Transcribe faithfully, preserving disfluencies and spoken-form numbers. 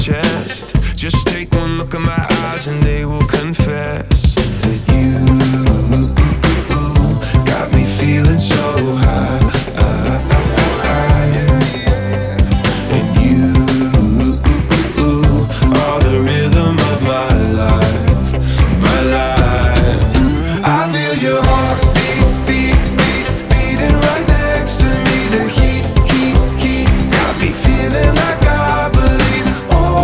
chest. Just take one look at my eyes and they will confess.